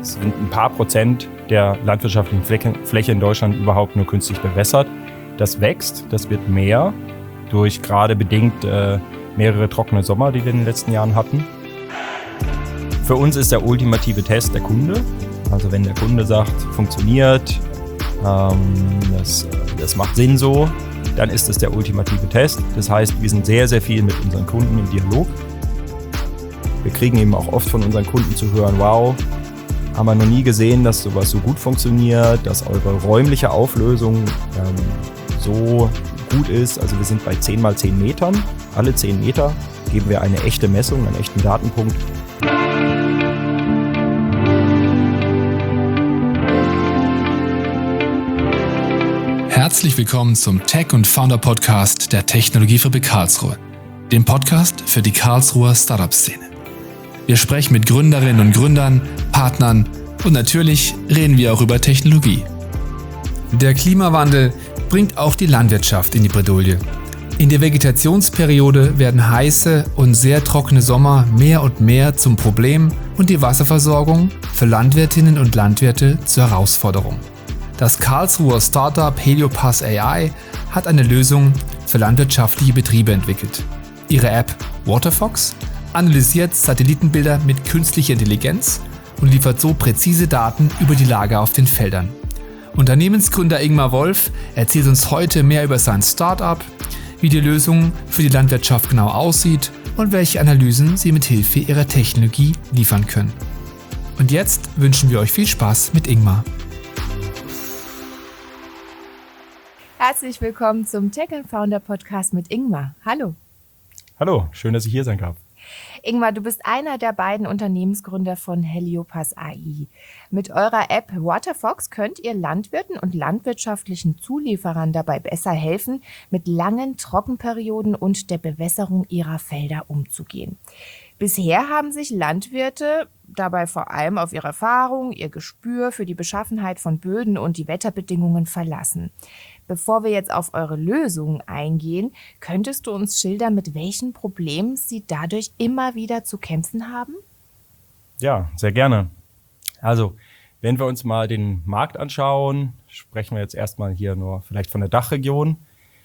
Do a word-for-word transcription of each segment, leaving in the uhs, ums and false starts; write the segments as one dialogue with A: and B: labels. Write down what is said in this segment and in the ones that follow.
A: Es sind ein paar Prozent der landwirtschaftlichen Fläche, Fläche in Deutschland überhaupt nur künstlich bewässert. Das wächst, das wird mehr durch gerade bedingt äh, mehrere trockene Sommer, die wir in den letzten Jahren hatten. Für uns ist der ultimative Test der Kunde. Also wenn der Kunde sagt, funktioniert, ähm, das, das macht Sinn so, dann ist es der ultimative Test. Das heißt, wir sind sehr, sehr viel mit unseren Kunden im Dialog. Wir kriegen eben auch oft von unseren Kunden zu hören, wow, haben wir noch nie gesehen, dass sowas so gut funktioniert, dass eure räumliche Auflösung ähm, so gut ist. Also wir sind bei zehn mal zehn Metern. Alle zehn Meter geben wir eine echte Messung, einen echten Datenpunkt.
B: Herzlich willkommen zum Tech- und Founder-Podcast der Technologiefabrik Karlsruhe, dem Podcast für die Karlsruher Startup-Szene. Wir sprechen mit Gründerinnen und Gründern, Partnern und natürlich reden wir auch über Technologie. Der Klimawandel bringt auch die Landwirtschaft in die Bredouille. In der Vegetationsperiode werden heiße und sehr trockene Sommer mehr und mehr zum Problem und die Wasserversorgung für Landwirtinnen und Landwirte zur Herausforderung. Das Karlsruher Startup Heliopass A I hat eine Lösung für landwirtschaftliche Betriebe entwickelt. Ihre App Waterfox analysiert Satellitenbilder mit künstlicher Intelligenz und liefert so präzise Daten über die Lage auf den Feldern. Unternehmensgründer Ingmar Wolf erzählt uns heute mehr über sein Startup, wie die Lösung für die Landwirtschaft genau aussieht und welche Analysen sie mit Hilfe ihrer Technologie liefern können. Und jetzt wünschen wir euch viel Spaß mit Ingmar.
C: Herzlich willkommen zum Tech and Founder Podcast mit Ingmar. Hallo.
A: Hallo, schön, dass ich hier sein darf.
C: Ingmar, du bist einer der beiden Unternehmensgründer von Heliopass A I. Mit eurer App Waterfox könnt ihr Landwirten und landwirtschaftlichen Zulieferern dabei besser helfen, mit langen Trockenperioden und der Bewässerung ihrer Felder umzugehen. Bisher haben sich Landwirte dabei vor allem auf ihre Erfahrung, ihr Gespür für die Beschaffenheit von Böden und die Wetterbedingungen verlassen. Bevor wir jetzt auf eure Lösungen eingehen, könntest du uns schildern, mit welchen Problemen sie dadurch immer wieder zu kämpfen haben?
A: Ja, sehr gerne. Also, wenn wir uns mal den Markt anschauen, sprechen wir jetzt erstmal hier nur vielleicht von der Dachregion.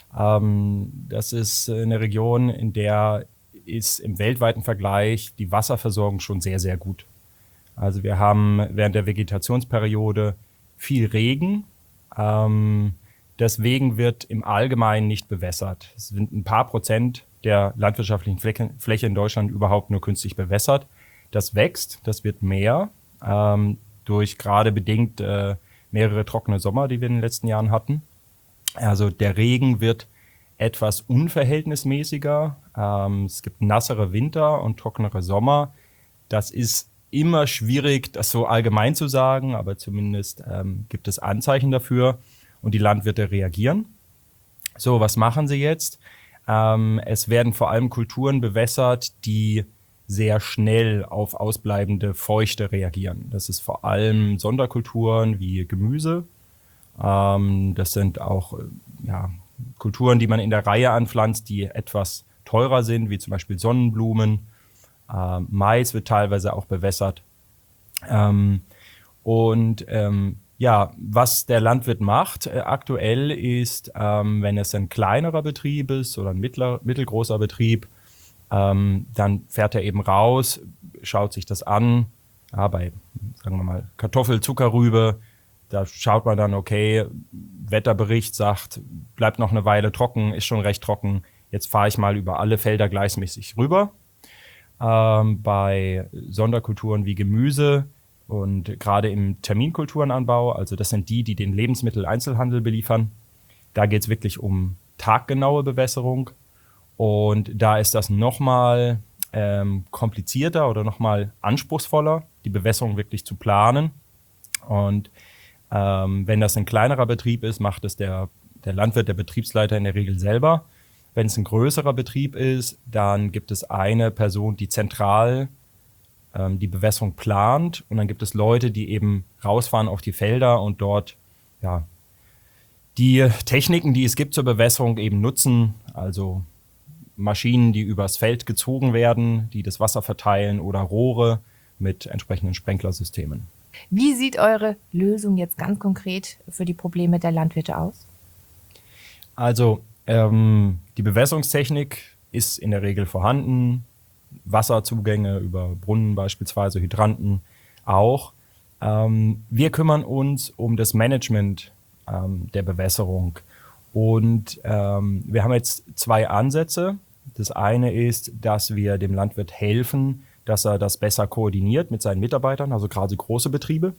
A: Ähm, das ist eine Region, in der ist im weltweiten Vergleich die Wasserversorgung schon sehr, sehr gut. Also wir haben während der Vegetationsperiode viel Regen. Ähm, deswegen wird im Allgemeinen nicht bewässert. Es sind ein paar Prozent der landwirtschaftlichen Fläche, Fläche in Deutschland überhaupt nur künstlich bewässert. Das wächst, das wird mehr ähm, durch gerade bedingt äh, mehrere trockene Sommer, die wir in den letzten Jahren hatten. Also der Regen wird etwas unverhältnismäßiger. Ähm, es gibt nassere Winter und trockenere Sommer. Das ist immer schwierig, das so allgemein zu sagen, aber zumindest ähm, gibt es Anzeichen dafür und die Landwirte reagieren. So, was machen sie jetzt? Ähm, es werden vor allem Kulturen bewässert, die sehr schnell auf ausbleibende Feuchte reagieren. Das ist vor allem Sonderkulturen wie Gemüse. Ähm, das sind auch ja, Kulturen, die man in der Reihe anpflanzt, die etwas teurer sind, wie zum Beispiel Sonnenblumen. Ähm, Mais wird teilweise auch bewässert. Ähm, und ähm, ja, was der Landwirt macht äh, aktuell ist, ähm, wenn es ein kleinerer Betrieb ist oder ein mittler, mittelgroßer Betrieb, ähm, dann fährt er eben raus, schaut sich das an. Ja, bei, sagen wir mal, Kartoffel, Zuckerrübe, da schaut man dann, okay, Wetterbericht sagt, bleibt noch eine Weile trocken, ist schon recht trocken. Jetzt fahre ich mal über alle Felder gleichmäßig rüber. Ähm, bei Sonderkulturen wie Gemüse und gerade im Terminkulturenanbau, also das sind die, die den Lebensmitteleinzelhandel beliefern, da geht es wirklich um taggenaue Bewässerung. Und da ist das nochmal ähm, komplizierter oder nochmal anspruchsvoller, die Bewässerung wirklich zu planen. Und ähm, wenn das ein kleinerer Betrieb ist, macht es der, der Landwirt, der Betriebsleiter in der Regel selber. Wenn es ein größerer Betrieb ist, dann gibt es eine Person, die zentral ähm, die Bewässerung plant. Und dann gibt es Leute, die eben rausfahren auf die Felder und dort ja, die Techniken, die es gibt zur Bewässerung, eben nutzen. Also Maschinen, die übers Feld gezogen werden, die das Wasser verteilen oder Rohre mit entsprechenden Sprenklersystemen.
C: Wie sieht eure Lösung jetzt ganz konkret für die Probleme der Landwirte aus?
A: Also ähm, die Bewässerungstechnik ist in der Regel vorhanden. Wasserzugänge über Brunnen beispielsweise, Hydranten auch. Ähm, wir kümmern uns um das Management ähm, der Bewässerung. Und ähm, wir haben jetzt zwei Ansätze. Das eine ist, dass wir dem Landwirt helfen, dass er das besser koordiniert mit seinen Mitarbeitern, also gerade große Betriebe,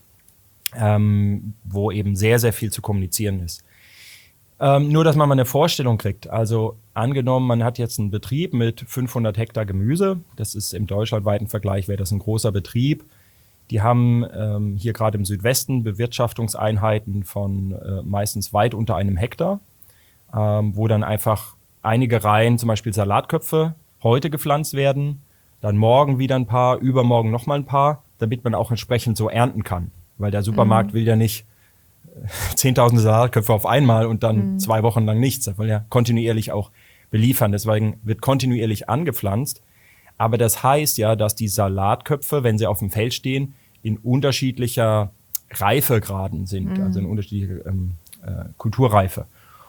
A: ähm, wo eben sehr, sehr viel zu kommunizieren ist. Ähm, nur, dass man mal eine Vorstellung kriegt. Also angenommen, man hat jetzt einen Betrieb mit fünfhundert Hektar Gemüse. Das ist im deutschlandweiten Vergleich, wäre das ein großer Betrieb. Die haben ähm, hier gerade im Südwesten Bewirtschaftungseinheiten von äh, meistens weit unter einem Hektar, ähm, wo dann einfach einige Reihen, zum Beispiel Salatköpfe, heute gepflanzt werden, dann morgen wieder ein paar, übermorgen nochmal ein paar, damit man auch entsprechend so ernten kann. Weil der Supermarkt mhm. will ja nicht zehntausende Salatköpfe auf einmal und dann mhm. zwei Wochen lang nichts. Er will ja kontinuierlich auch beliefern. Deswegen wird kontinuierlich angepflanzt. Aber das heißt ja, dass die Salatköpfe, wenn sie auf dem Feld stehen, in unterschiedlicher Reifegraden sind, mhm. also in unterschiedlicher ähm, äh, Kulturreife.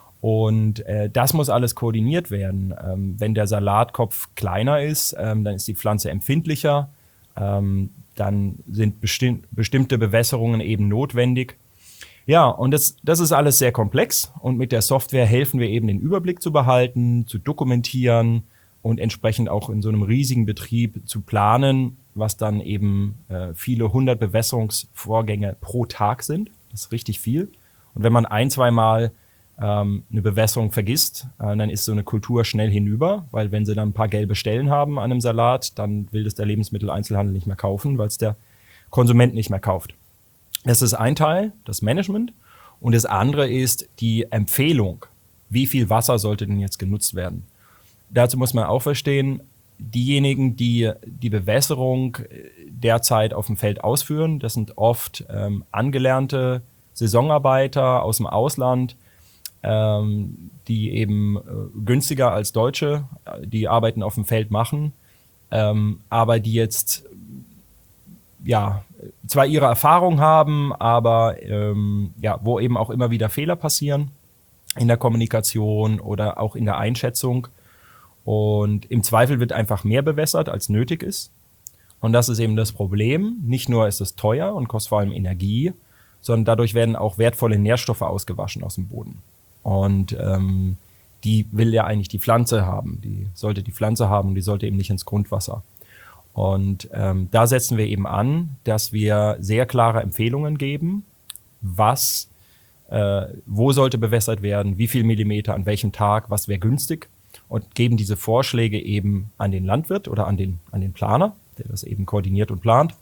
A: Und äh, das muss alles koordiniert werden. Ähm, wenn der Salatkopf kleiner ist, ähm, dann ist die Pflanze empfindlicher. Ähm, dann sind besti- bestimmte Bewässerungen eben notwendig. Ja, und das, das ist alles sehr komplex. Und mit der Software helfen wir eben, den Überblick zu behalten, zu dokumentieren und entsprechend auch in so einem riesigen Betrieb zu planen, was dann eben äh, viele hundert Bewässerungsvorgänge pro Tag sind. Das ist richtig viel. Und wenn man ein, zweimal ähm, eine Bewässerung vergisst, äh, dann ist so eine Kultur schnell hinüber, weil wenn sie dann ein paar gelbe Stellen haben an einem Salat, dann will das der Lebensmitteleinzelhandel nicht mehr kaufen, weil es der Konsument nicht mehr kauft. Das ist ein Teil, das Management. Und das andere ist die Empfehlung. Wie viel Wasser sollte denn jetzt genutzt werden? Dazu muss man auch verstehen, diejenigen, die die Bewässerung derzeit auf dem Feld ausführen, das sind oft ähm, angelernte Saisonarbeiter aus dem Ausland, ähm, die eben äh, günstiger als Deutsche die Arbeiten auf dem Feld machen, ähm, aber die jetzt ja zwar ihre Erfahrung haben, aber ähm, ja, wo eben auch immer wieder Fehler passieren in der Kommunikation oder auch in der Einschätzung. Und im Zweifel wird einfach mehr bewässert, als nötig ist. Und das ist eben das Problem. Nicht nur ist es teuer und kostet vor allem Energie, sondern dadurch werden auch wertvolle Nährstoffe ausgewaschen aus dem Boden. Und ähm, die will ja eigentlich die Pflanze haben. Die sollte die Pflanze haben und die sollte eben nicht ins Grundwasser. Und ähm, da setzen wir eben an, dass wir sehr klare Empfehlungen geben, was, äh, wo sollte bewässert werden, wie viel Millimeter, an welchem Tag, was wäre günstig. Und geben diese Vorschläge eben an den Landwirt oder an den, an den Planer, der das eben koordiniert und plant.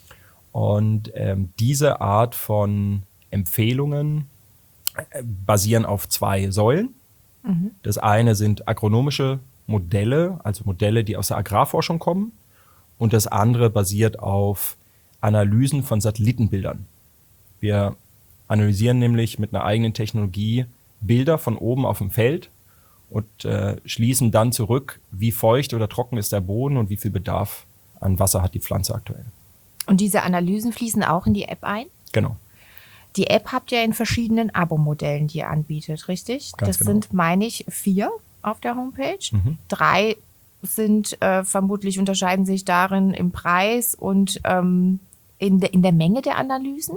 A: Und ähm, diese Art von Empfehlungen äh, basieren auf zwei Säulen. Mhm. Das eine sind agronomische Modelle, also Modelle, die aus der Agrarforschung kommen. Und das andere basiert auf Analysen von Satellitenbildern. Wir analysieren nämlich mit einer eigenen Technologie Bilder von oben auf dem Feld und äh, schließen dann zurück, wie feucht oder trocken ist der Boden und wie viel Bedarf an Wasser hat die Pflanze aktuell.
C: Und diese Analysen fließen auch in die App ein?
A: Genau.
C: Die App habt ihr in verschiedenen Abo-Modellen, die ihr anbietet, richtig?
A: Ganz
C: das
A: genau.
C: sind, meine ich, vier auf der Homepage.
A: Mhm.
C: Drei sind äh, vermutlich, unterscheiden sich darin im Preis und ähm, in, de, in der Menge der Analysen?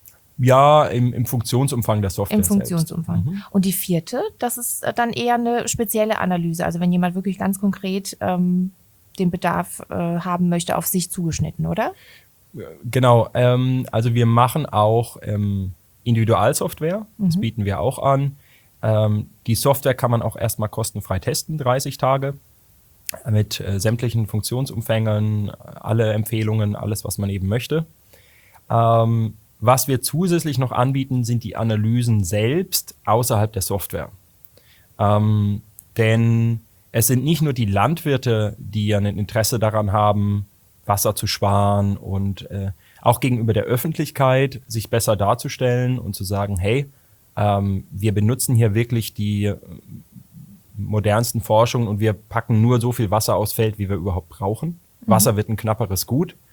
A: Ja, im, im Funktionsumfang der Software.
C: Im Funktionsumfang. Mhm. Und die vierte, das ist dann eher eine spezielle Analyse. Also wenn jemand wirklich ganz konkret ähm, den Bedarf äh, haben möchte, auf sich zugeschnitten, oder?
A: Genau. Ähm, also wir machen auch ähm, Individualsoftware. Das mhm. bieten wir auch an. Ähm, die Software kann man auch erstmal kostenfrei testen, dreißig Tage. Mit äh, sämtlichen Funktionsumfängen, alle Empfehlungen, alles, was man eben möchte. Ähm, Was wir zusätzlich noch anbieten, sind die Analysen selbst außerhalb der Software. Ähm, denn es sind nicht nur die Landwirte, die ja ein Interesse daran haben, Wasser zu sparen und äh, auch gegenüber der Öffentlichkeit sich besser darzustellen und zu sagen, hey, ähm, wir benutzen hier wirklich die äh, modernsten Forschungen und wir packen nur so viel Wasser aufs Feld, wie wir überhaupt brauchen. Mhm. Wasser wird ein knapperes Gut.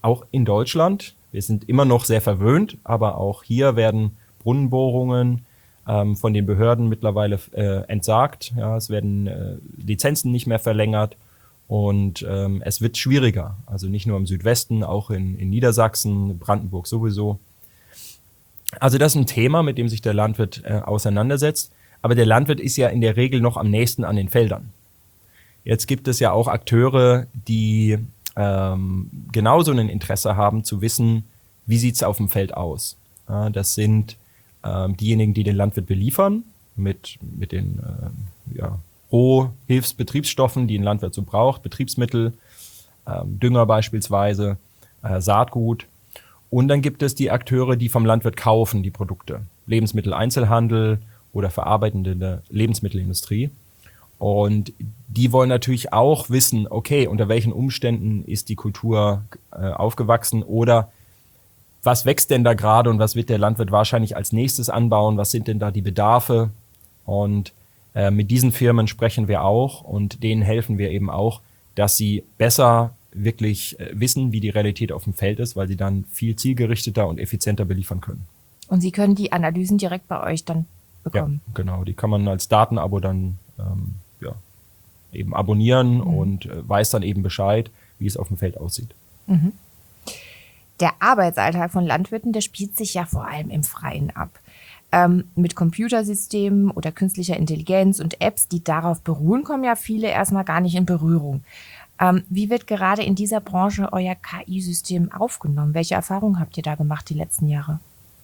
A: auch in Deutschland. Wir sind immer noch sehr verwöhnt, aber auch hier werden Brunnenbohrungen ähm, von den Behörden mittlerweile äh, entsagt. Ja, es werden äh, Lizenzen nicht mehr verlängert und ähm, es wird schwieriger. Also nicht nur im Südwesten, auch in, in Niedersachsen, Brandenburg sowieso. Also das ist ein Thema, mit dem sich der Landwirt äh, auseinandersetzt. Aber der Landwirt ist ja in der Regel noch am nächsten an den Feldern. Jetzt gibt es ja auch Akteure, die ähm, genauso ein Interesse haben, zu wissen, wie sieht es auf dem Feld aus. Ja, das sind ähm, diejenigen, die den Landwirt beliefern mit, mit den äh, ja, Rohhilfsbetriebsstoffen, die ein Landwirt so braucht, Betriebsmittel, ähm, Dünger beispielsweise, äh, Saatgut. Und dann gibt es die Akteure, die vom Landwirt kaufen, die Produkte. Lebensmitteleinzelhandel oder verarbeitende Lebensmittelindustrie. Und die wollen natürlich auch wissen, okay, unter welchen Umständen ist die Kultur äh, aufgewachsen oder was wächst denn da gerade und was wird der Landwirt wahrscheinlich als nächstes anbauen, was sind denn da die Bedarfe? Und äh, mit diesen Firmen sprechen wir auch und denen helfen wir eben auch, dass sie besser wirklich äh, wissen, wie die Realität auf dem Feld ist, weil sie dann viel zielgerichteter und effizienter beliefern können.
C: Und Sie können die Analysen direkt bei euch dann bekommen?
A: Ja, genau. Die kann man als Datenabo dann ähm, ja, eben abonnieren mhm. und äh, weiß dann eben Bescheid, wie es auf dem Feld aussieht.
C: Mhm. Der Arbeitsalltag von Landwirten, der spielt sich ja vor allem im Freien ab. Ähm, mit Computersystemen oder künstlicher Intelligenz und Apps, die darauf beruhen, kommen ja viele erstmal gar nicht in Berührung. Ähm, wie wird gerade in dieser Branche euer K I-System aufgenommen? Welche Erfahrungen habt ihr da gemacht die letzten Jahre?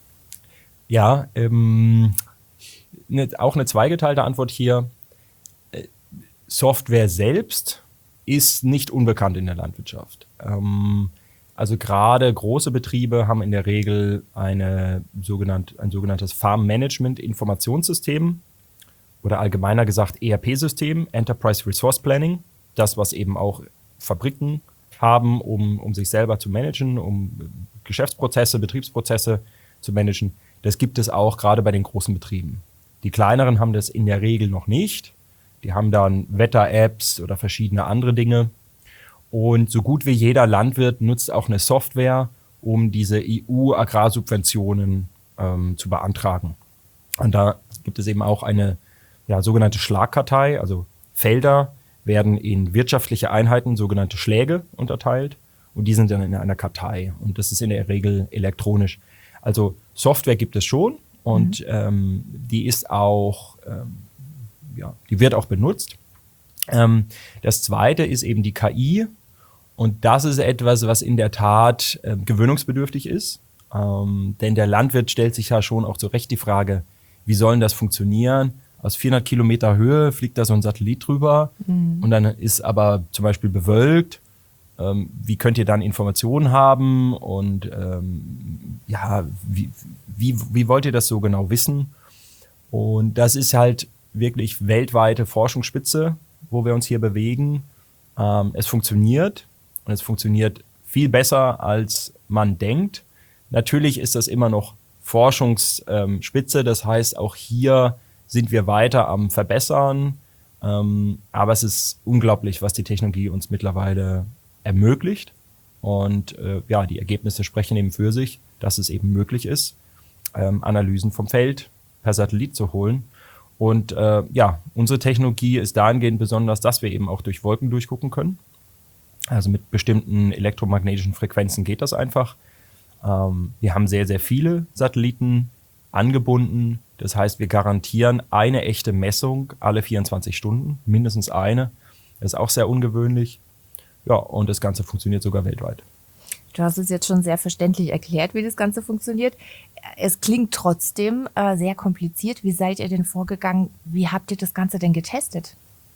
A: Ja, ähm, ne, auch eine zweigeteilte Antwort hier. Software selbst ist nicht unbekannt in der Landwirtschaft. Ähm, also gerade große Betriebe haben in der Regel eine sogenannte, ein sogenanntes Farm Management Informationssystem oder allgemeiner gesagt E R P-System, Enterprise Resource Planning. Das, was eben auch Fabriken haben, um, um sich selber zu managen, um Geschäftsprozesse, Betriebsprozesse zu managen. Das gibt es auch gerade bei den großen Betrieben. Die kleineren haben das in der Regel noch nicht. Die haben dann Wetter-Apps oder verschiedene andere Dinge. Und so gut wie jeder Landwirt nutzt auch eine Software, um diese E U-Agrarsubventionen ähm, zu beantragen. Und da gibt es eben auch eine ja, sogenannte Schlagkartei, also Felder werden in wirtschaftliche Einheiten, sogenannte Schläge, unterteilt. Und die sind dann in einer Kartei. Und das ist in der Regel elektronisch. Also Software gibt es schon und mhm. ähm, die ist auch, ähm, ja, die wird auch benutzt. Ähm, das zweite ist eben die K I. Und das ist etwas, was in der Tat äh, gewöhnungsbedürftig ist. Ähm, denn der Landwirt stellt sich ja schon auch zu Recht die Frage, wie soll denn das funktionieren? Aus vierhundert Kilometer Höhe fliegt da so ein Satellit drüber mhm. und dann ist aber zum Beispiel bewölkt. Ähm, wie könnt ihr dann Informationen haben und ähm, ja, wie, wie, wie wollt ihr das so genau wissen? Und das ist halt wirklich weltweite Forschungsspitze, wo wir uns hier bewegen. Ähm, es funktioniert und es funktioniert viel besser, als man denkt. Natürlich ist das immer noch Forschungsspitze, das heißt, auch hier sind wir weiter am Verbessern. Ähm, aber es ist unglaublich, was die Technologie uns mittlerweile ermöglicht. Und äh, ja, die Ergebnisse sprechen eben für sich, dass es eben möglich ist, ähm, Analysen vom Feld per Satellit zu holen. Und äh, ja, unsere Technologie ist dahingehend besonders, dass wir eben auch durch Wolken durchgucken können. Also mit bestimmten elektromagnetischen Frequenzen geht das einfach. Ähm, wir haben sehr, sehr viele Satelliten angebunden. Das heißt, wir garantieren eine echte Messung alle vierundzwanzig Stunden, mindestens eine. Das ist auch sehr ungewöhnlich. Ja, und das Ganze funktioniert sogar weltweit.
C: Du hast es jetzt schon sehr verständlich erklärt, wie das Ganze funktioniert. Es klingt trotzdem äh, sehr kompliziert. Wie seid ihr denn vorgegangen? Wie habt ihr das Ganze denn getestet?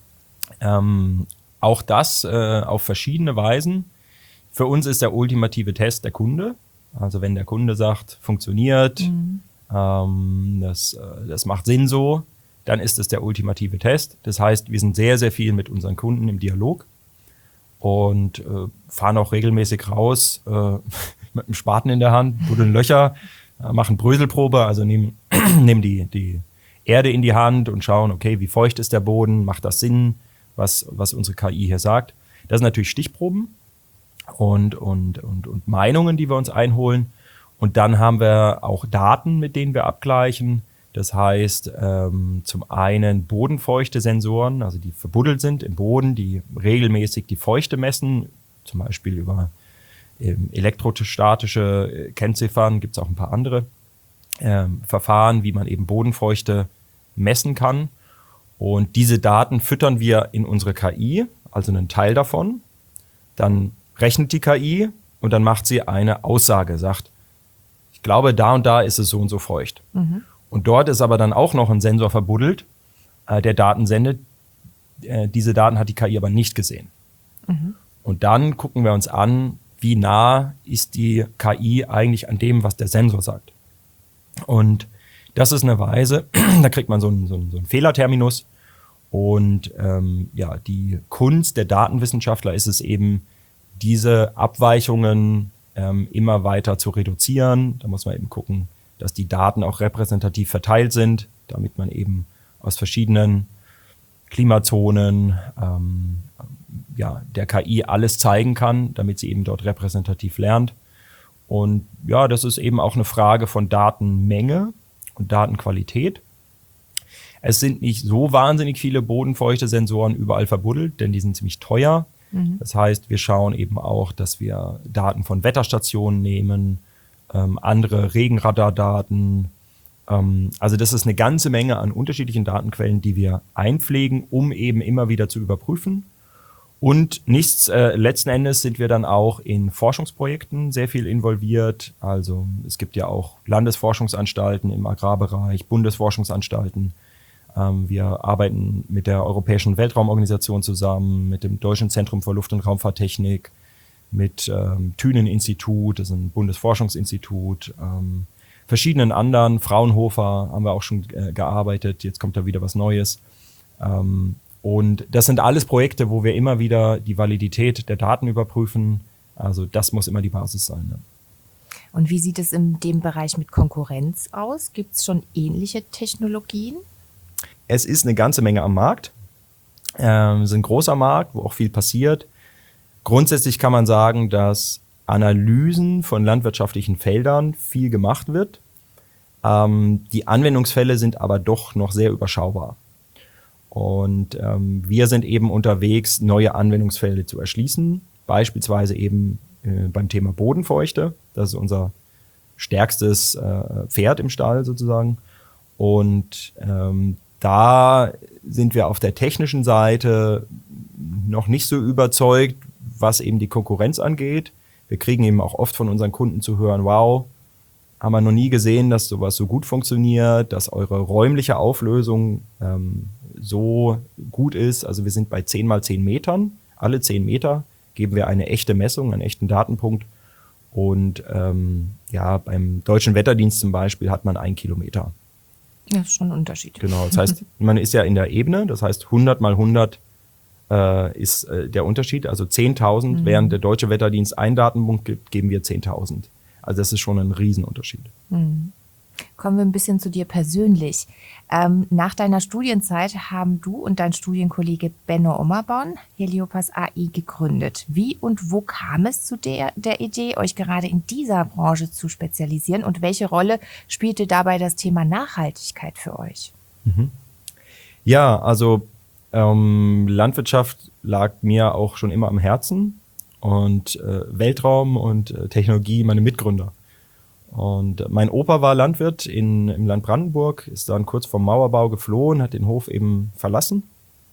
A: Ähm, auch das äh, auf verschiedene Weisen. Für uns ist der ultimative Test der Kunde. Also wenn der Kunde sagt, funktioniert, mhm. ähm, das, äh, das macht Sinn so, dann ist es der ultimative Test. Das heißt, wir sind sehr, sehr viel mit unseren Kunden im Dialog und äh, fahren auch regelmäßig raus äh, mit einem Spaten in der Hand, buddeln Löcher, äh, machen Bröselprobe, also nehmen, nehmen die, die Erde in die Hand und schauen, okay, wie feucht ist der Boden, macht das Sinn, was, was unsere K I hier sagt. Das sind natürlich Stichproben. und, und, und, und Meinungen, die wir uns einholen. Und dann haben wir auch Daten, mit denen wir abgleichen. Das heißt, ähm, zum einen bodenfeuchte Sensoren, also die verbuddelt sind im Boden, die regelmäßig die Feuchte messen, zum Beispiel über ähm, elektrostatische Kennziffern, gibt es auch ein paar andere ähm, Verfahren, wie man eben Bodenfeuchte messen kann. Und diese Daten füttern wir in unsere K I, also einen Teil davon. Dann rechnet die K I und dann macht sie eine Aussage, sagt, ich glaube, da und da ist es so und so feucht. Mhm. Und dort ist aber dann auch noch ein Sensor verbuddelt, äh, der Daten sendet. Äh, diese Daten hat die K I aber nicht gesehen. Mhm. Und dann gucken wir uns an, wie nah ist die K I eigentlich an dem, was der Sensor sagt. Und das ist eine Weise, da kriegt man so einen, so einen, so einen Fehlerterminus. Und ähm, ja, die Kunst der Datenwissenschaftler ist es eben, diese Abweichungen ähm, immer weiter zu reduzieren. Da muss man eben gucken, dass die Daten auch repräsentativ verteilt sind, damit man eben aus verschiedenen Klimazonen ähm, ja, der K I alles zeigen kann, damit sie eben dort repräsentativ lernt. Und ja, das ist eben auch eine Frage von Datenmenge und Datenqualität. Es sind nicht so wahnsinnig viele bodenfeuchte Sensoren überall verbuddelt, denn die sind ziemlich teuer. Mhm. Das heißt, wir schauen eben auch, dass wir Daten von Wetterstationen nehmen, ähm, andere Regenradardaten. Ähm, also das ist eine ganze Menge an unterschiedlichen Datenquellen, die wir einpflegen, um eben immer wieder zu überprüfen. Und nichts, äh, letzten Endes sind wir dann auch in Forschungsprojekten sehr viel involviert. Also es gibt ja auch Landesforschungsanstalten im Agrarbereich, Bundesforschungsanstalten. Ähm, wir arbeiten mit der Europäischen Weltraumorganisation zusammen, mit dem Deutschen Zentrum für Luft- und Raumfahrttechnik, mit ähm, Thünen-Institut, das ist ein Bundesforschungsinstitut, ähm, verschiedenen anderen, Fraunhofer haben wir auch schon äh, gearbeitet, jetzt kommt da wieder was Neues. Ähm, und das sind alles Projekte, wo wir immer wieder die Validität der Daten überprüfen. Also das muss immer die Basis sein. Ne?
C: Und wie sieht es in dem Bereich mit Konkurrenz aus? Gibt es schon ähnliche Technologien?
A: Es ist eine ganze Menge am Markt. Ähm, es ist ein großer Markt, wo auch viel passiert. Grundsätzlich kann man sagen, dass Analysen von landwirtschaftlichen Feldern viel gemacht wird. Ähm, die Anwendungsfälle sind aber doch noch sehr überschaubar. Und ähm, wir sind eben unterwegs, neue Anwendungsfälle zu erschließen. Beispielsweise eben äh, beim Thema Bodenfeuchte. Das ist unser stärkstes äh, Pferd im Stall sozusagen. Und ähm, da sind wir auf der technischen Seite noch nicht so überzeugt, was eben die Konkurrenz angeht. Wir kriegen eben auch oft von unseren Kunden zu hören, wow, haben wir noch nie gesehen, dass sowas so gut funktioniert, dass eure räumliche Auflösung ähm, so gut ist. Also wir sind bei zehn mal zehn Metern. Alle zehn Meter geben wir eine echte Messung, einen echten Datenpunkt. Und ähm, ja, beim Deutschen Wetterdienst zum Beispiel hat man einen Kilometer.
C: Das ist schon ein Unterschied.
A: Genau, das heißt, man ist ja in der Ebene, das heißt hundert mal hundert äh, ist äh, der Unterschied, also zehntausend, mhm. während der Deutsche Wetterdienst einen Datenpunkt gibt, geben wir zehntausend. Also das ist schon ein Riesenunterschied.
C: Mhm. Kommen wir ein bisschen zu dir persönlich. Ähm, nach deiner Studienzeit haben du und dein Studienkollege Benno Ommerborn Heliopas A I gegründet. Wie und wo kam es zu der, der Idee, euch gerade in dieser Branche zu spezialisieren? Und welche Rolle spielte dabei das Thema Nachhaltigkeit für euch?
A: Mhm. Ja, also ähm, Landwirtschaft lag mir auch schon immer am Herzen und äh, Weltraum und äh, Technologie meine Mitgründer. Und mein Opa war Landwirt in, im Land Brandenburg, ist dann kurz vorm Mauerbau geflohen, hat den Hof eben verlassen.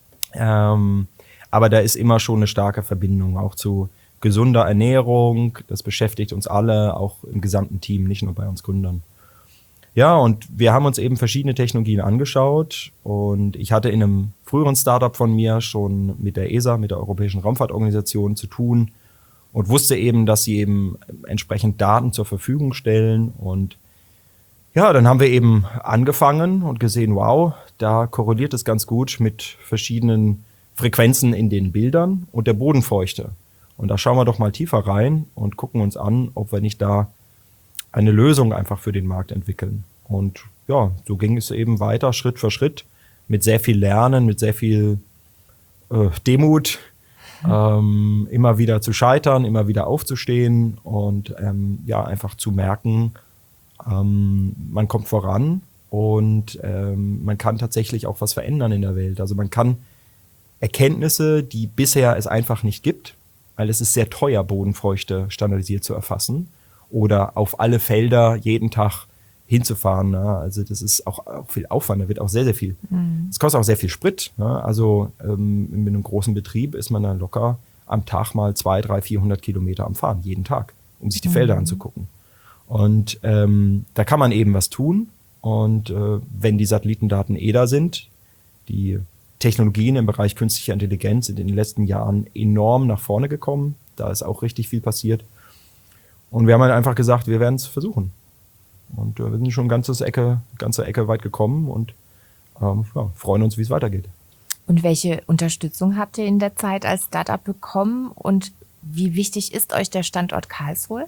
A: Ähm, aber da ist immer schon eine starke Verbindung, auch zu gesunder Ernährung. Das beschäftigt uns alle, auch im gesamten Team, nicht nur bei uns Gründern. Ja, und wir haben uns eben verschiedene Technologien angeschaut. Und ich hatte in einem früheren Startup von mir schon mit der E S A, mit der Europäischen Raumfahrtorganisation, zu tun. Und wusste eben, dass sie eben entsprechend Daten zur Verfügung stellen. Und ja, dann haben wir eben angefangen und gesehen, wow, da korreliert es ganz gut mit verschiedenen Frequenzen in den Bildern und der Bodenfeuchte. Und da schauen wir doch mal tiefer rein und gucken uns an, ob wir nicht da eine Lösung einfach für den Markt entwickeln. Und ja, so ging es eben weiter, Schritt für Schritt, mit sehr viel Lernen, mit sehr viel äh, Demut. ähm, immer wieder zu scheitern, immer wieder aufzustehen und ähm, ja, einfach zu merken, ähm, man kommt voran und ähm, man kann tatsächlich auch was verändern in der Welt. Also man kann Erkenntnisse, die bisher es einfach nicht gibt, weil es ist sehr teuer, Bodenfeuchte standardisiert zu erfassen oder auf alle Felder jeden Tag hinzufahren. Ne? Also das ist auch, auch viel Aufwand, da wird auch sehr, sehr viel. Es mhm. kostet auch sehr viel Sprit. Ne? Also ähm, mit einem großen Betrieb ist man dann locker am Tag mal zwei, drei, vierhundert Kilometer am Fahren, jeden Tag, um sich die mhm. Felder anzugucken. Und ähm, da kann man eben was tun. Und äh, wenn die Satellitendaten eh da sind, die Technologien im Bereich künstlicher Intelligenz sind in den letzten Jahren enorm nach vorne gekommen. Da ist auch richtig viel passiert. Und wir haben halt einfach gesagt, wir werden es versuchen. Und äh, wir sind schon eine ganze Ecke, ganze Ecke weit gekommen und ähm, ja, freuen uns, wie es weitergeht.
C: Und welche Unterstützung habt ihr in der Zeit als Startup bekommen? Und wie wichtig ist euch der Standort Karlsruhe?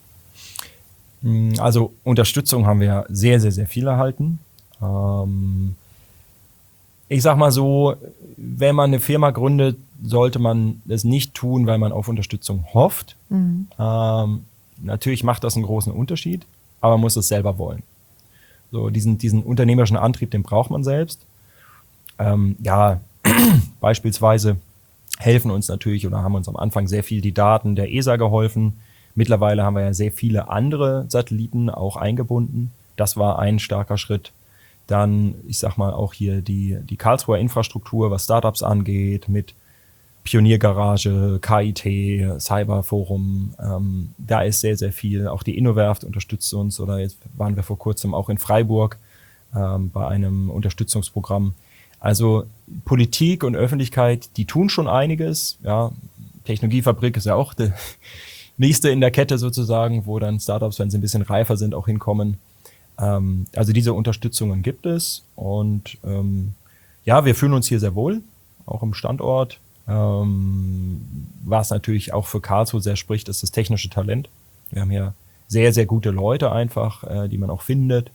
A: Also Unterstützung haben wir sehr, sehr, sehr viel erhalten. Ähm, ich sag mal so, wenn man eine Firma gründet, sollte man das nicht tun, weil man auf Unterstützung hofft. Mhm. Ähm, natürlich macht das einen großen Unterschied, aber man muss es selber wollen. So diesen, diesen unternehmerischen Antrieb, den braucht man selbst. Ähm, ja, beispielsweise helfen uns natürlich oder haben uns am Anfang sehr viel die Daten der E S A geholfen. Mittlerweile haben wir ja sehr viele andere Satelliten auch eingebunden. Das war ein starker Schritt. Dann, ich sag mal, auch hier die, die Karlsruher Infrastruktur, was Startups angeht, mit Pioniergarage, K I T, Cyberforum. Ähm, da ist sehr, sehr viel. Auch die Innowerft unterstützt uns. Oder jetzt waren wir vor kurzem auch in Freiburg ähm, bei einem Unterstützungsprogramm. Also Politik und Öffentlichkeit, die tun schon einiges. Ja, Technologiefabrik ist ja auch die nächste in der Kette sozusagen, wo dann Startups, wenn sie ein bisschen reifer sind, auch hinkommen. Ähm, also diese Unterstützungen gibt es. Und ähm, ja, wir fühlen uns hier sehr wohl, auch im Standort. Ähm, was natürlich auch für Karlsruhe sehr spricht, ist das technische Talent. Wir haben hier sehr, sehr gute Leute einfach, äh, die man auch findet.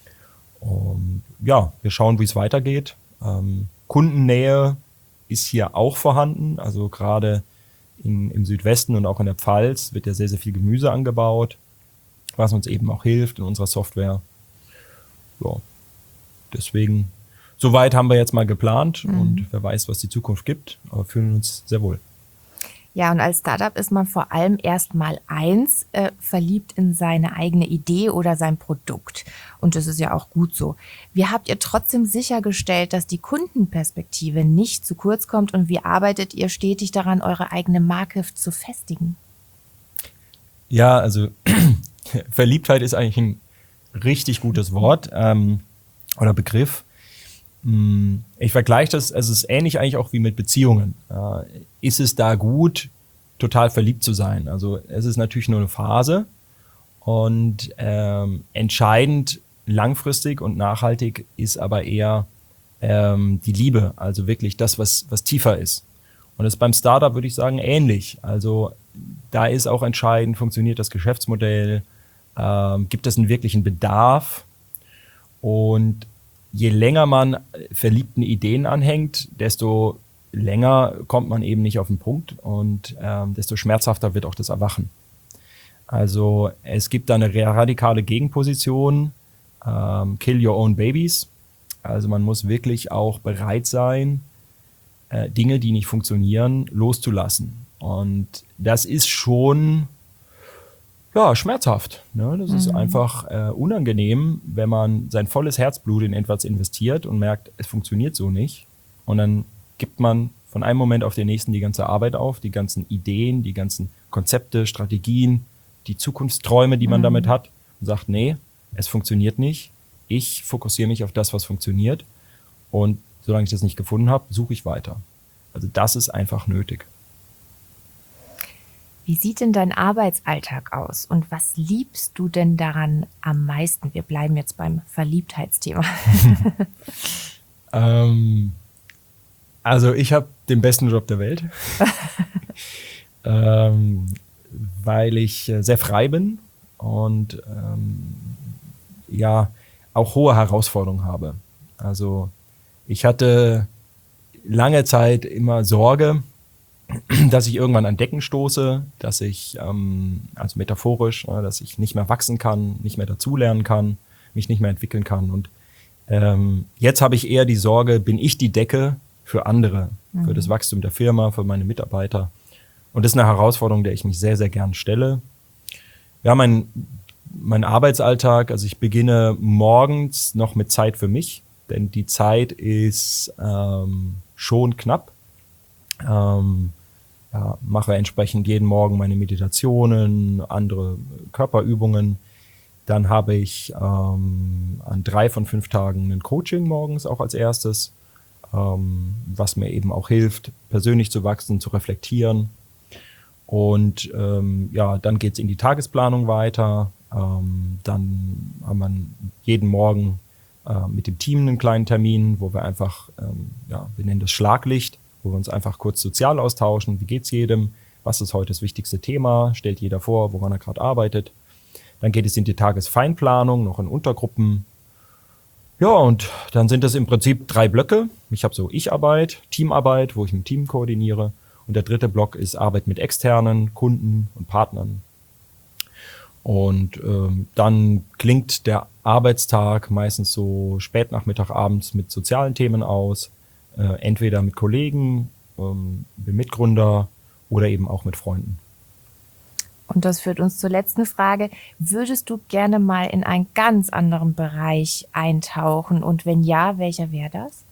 A: Und ja, wir schauen, wie es weitergeht. Ähm, Kundennähe ist hier auch vorhanden. Also gerade in, im Südwesten und auch in der Pfalz wird ja sehr, sehr viel Gemüse angebaut, was uns eben auch hilft in unserer Software. Ja, deswegen, soweit haben wir jetzt mal geplant mhm. und wer weiß, was die Zukunft gibt, aber fühlen uns sehr wohl.
C: Ja, und als Startup ist man vor allem erst mal eins, äh, verliebt in seine eigene Idee oder sein Produkt. Und das ist ja auch gut so. Wie habt ihr trotzdem sichergestellt, dass die Kundenperspektive nicht zu kurz kommt und wie arbeitet ihr stetig daran, eure eigene Marke zu festigen?
A: Ja, also Verliebtheit ist eigentlich ein richtig gutes Wort ähm, oder Begriff. Ich vergleiche das, also es ist ähnlich eigentlich auch wie mit Beziehungen. Äh, ist es da gut, total verliebt zu sein? Also es ist natürlich nur eine Phase und ähm, entscheidend langfristig und nachhaltig ist aber eher ähm, die Liebe, also wirklich das, was, was tiefer ist. Und das ist beim Startup, würde ich sagen, ähnlich. Also da ist auch entscheidend, funktioniert das Geschäftsmodell, ähm, gibt es einen wirklichen Bedarf und je länger man verliebten Ideen anhängt, desto länger kommt man eben nicht auf den Punkt und ähm, desto schmerzhafter wird auch das Erwachen. Also es gibt da eine radikale Gegenposition, ähm, kill your own babies. Also man muss wirklich auch bereit sein, äh, Dinge, die nicht funktionieren, loszulassen. Und das ist schon ja, schmerzhaft. Ne? Das mhm. ist einfach äh, unangenehm, wenn man sein volles Herzblut in etwas investiert und merkt, es funktioniert so nicht. Und dann gibt man von einem Moment auf den nächsten die ganze Arbeit auf, die ganzen Ideen, die ganzen Konzepte, Strategien, die Zukunftsträume, die man mhm. damit hat und sagt, nee, es funktioniert nicht. Ich fokussiere mich auf das, was funktioniert. Und solange ich das nicht gefunden habe, suche ich weiter. Also das ist einfach nötig.
C: Wie sieht denn dein Arbeitsalltag aus und was liebst du denn daran am meisten? Wir bleiben jetzt beim Verliebtheitsthema.
A: ähm, also ich habe den besten Job der Welt, ähm, weil ich sehr frei bin und ähm, ja auch hohe Herausforderungen habe. Also ich hatte lange Zeit immer Sorge, dass ich irgendwann an Decken stoße, dass ich, ähm, also metaphorisch, äh, dass ich nicht mehr wachsen kann, nicht mehr dazulernen kann, mich nicht mehr entwickeln kann. Und ähm, jetzt habe ich eher die Sorge, bin ich die Decke für andere, mhm. für das Wachstum der Firma, für meine Mitarbeiter. Und das ist eine Herausforderung, der ich mich sehr, sehr gern stelle. Ja, mein, mein Arbeitsalltag, also ich beginne morgens noch mit Zeit für mich, denn die Zeit ist ähm, schon knapp. Ähm, ja, mache entsprechend jeden Morgen meine Meditationen, andere Körperübungen. Dann habe ich ähm, an drei von fünf Tagen ein Coaching morgens auch als erstes, ähm, was mir eben auch hilft, persönlich zu wachsen, zu reflektieren. Und ähm, ja, dann geht's in die Tagesplanung weiter. Ähm, dann haben wir jeden Morgen äh, mit dem Team einen kleinen Termin, wo wir einfach, ähm, ja, wir nennen das Schlaglicht, wo wir uns einfach kurz sozial austauschen. Wie geht's jedem? Was ist heute das wichtigste Thema? Stellt jeder vor, woran er gerade arbeitet. Dann geht es in die Tagesfeinplanung, noch in Untergruppen. Ja, und dann sind das im Prinzip drei Blöcke. Ich habe so Ich-Arbeit, Teamarbeit, wo ich mit Team koordiniere. Und der dritte Block ist Arbeit mit externen Kunden und Partnern. Und ähm, dann klingt der Arbeitstag meistens so spätnachmittag, abends mit sozialen Themen aus. Äh, entweder mit Kollegen, ähm, mit Mitgründer oder eben auch mit Freunden.
C: Und das führt uns zur letzten Frage. Würdest du gerne mal in einen ganz anderen Bereich eintauchen? Und wenn ja, welcher wäre das?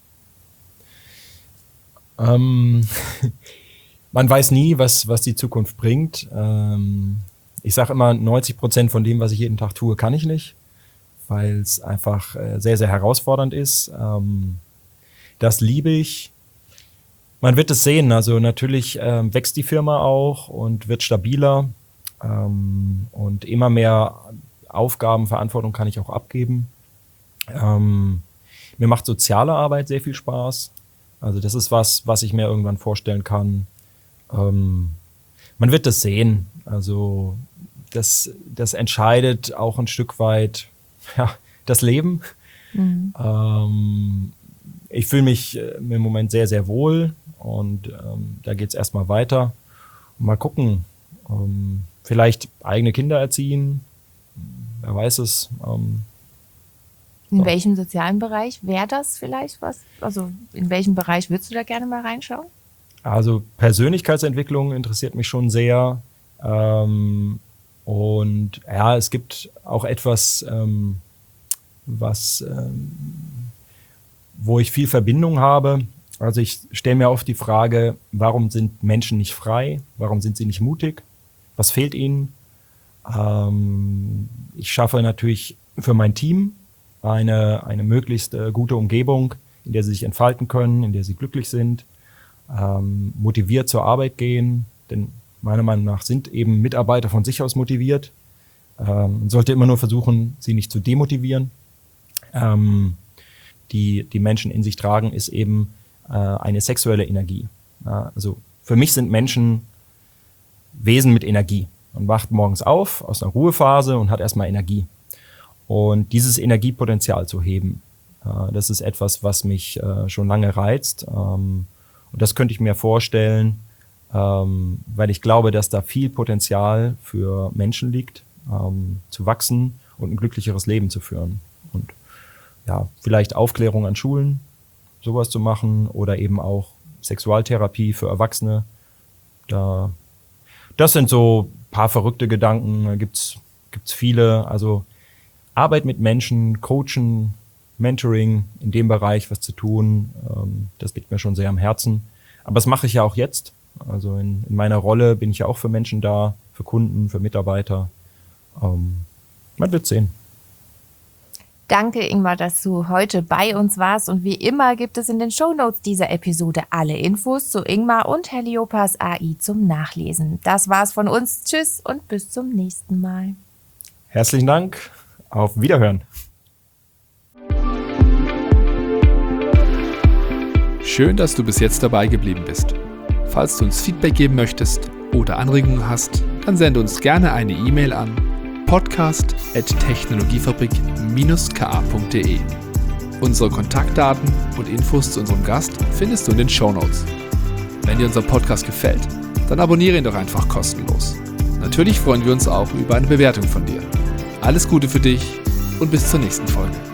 A: Ähm, man weiß nie, was, was die Zukunft bringt. Ähm, ich sage immer, neunzig Prozent von dem, was ich jeden Tag tue, kann ich nicht, weil es einfach äh, sehr, sehr herausfordernd ist. Ähm, das liebe ich. Man wird es sehen. Also natürlich ähm, wächst die Firma auch und wird stabiler. Ähm, und immer mehr Aufgaben, Verantwortung kann ich auch abgeben. Ähm, mir macht soziale Arbeit sehr viel Spaß. Also das ist was, was ich mir irgendwann vorstellen kann. Ähm, man wird das sehen. Also das, das entscheidet auch ein Stück weit, ja, das Leben. Mhm. Ähm, ich fühle mich im Moment sehr, sehr wohl und ähm, da geht es erstmal weiter. Mal gucken. Ähm, Vielleicht eigene Kinder erziehen, wer weiß es. Ähm,
C: in
A: so.
C: welchem sozialen Bereich wäre das vielleicht was? Also in welchem Bereich würdest du da gerne mal reinschauen?
A: Also Persönlichkeitsentwicklung interessiert mich schon sehr. Ähm, und ja, es gibt auch etwas, ähm, was, ähm, wo ich viel Verbindung habe. Also ich stelle mir oft die Frage, warum sind Menschen nicht frei? Warum sind sie nicht mutig? Was fehlt ihnen? Ähm, ich schaffe natürlich für mein Team eine, eine möglichst äh, gute Umgebung, in der sie sich entfalten können, in der sie glücklich sind, ähm, motiviert zur Arbeit gehen. Denn meiner Meinung nach sind eben Mitarbeiter von sich aus motiviert. Ähm, man sollte immer nur versuchen, sie nicht zu demotivieren. Ähm, die die Menschen in sich tragen, ist eben äh, eine sexuelle Energie. Ja, also für mich sind Menschen Wesen mit Energie. Man wacht morgens auf aus einer Ruhephase und hat erstmal Energie. Und dieses Energiepotenzial zu heben, äh, das ist etwas, was mich äh, schon lange reizt. Ähm, und das könnte ich mir vorstellen, ähm, weil ich glaube, dass da viel Potenzial für Menschen liegt, ähm, zu wachsen und ein glücklicheres Leben zu führen. Und ja, vielleicht Aufklärung an Schulen, sowas zu machen oder eben auch Sexualtherapie für Erwachsene. Da Das sind so ein paar verrückte Gedanken, da gibt's gibt's viele. Also Arbeit mit Menschen, Coachen, Mentoring, in dem Bereich was zu tun, ähm, das liegt mir schon sehr am Herzen. Aber das mache ich ja auch jetzt. Also in, in meiner Rolle bin ich ja auch für Menschen da, für Kunden, für Mitarbeiter. Ähm, man wird sehen.
C: Danke, Ingmar, dass du heute bei uns warst. Und wie immer gibt es in den Shownotes dieser Episode alle Infos zu Ingmar und Heliopas A I zum Nachlesen. Das war's von uns. Tschüss und bis zum nächsten Mal.
A: Herzlichen Dank. Auf Wiederhören.
B: Schön, dass du bis jetzt dabei geblieben bist. Falls du uns Feedback geben möchtest oder Anregungen hast, dann sende uns gerne eine E-Mail an podcast at technologiefabrik Bindestrich k punkt de. Unsere Kontaktdaten und Infos zu unserem Gast findest du in den Shownotes. Wenn dir unser Podcast gefällt, dann abonniere ihn doch einfach kostenlos. Natürlich freuen wir uns auch über eine Bewertung von dir. Alles Gute für dich und bis zur nächsten Folge.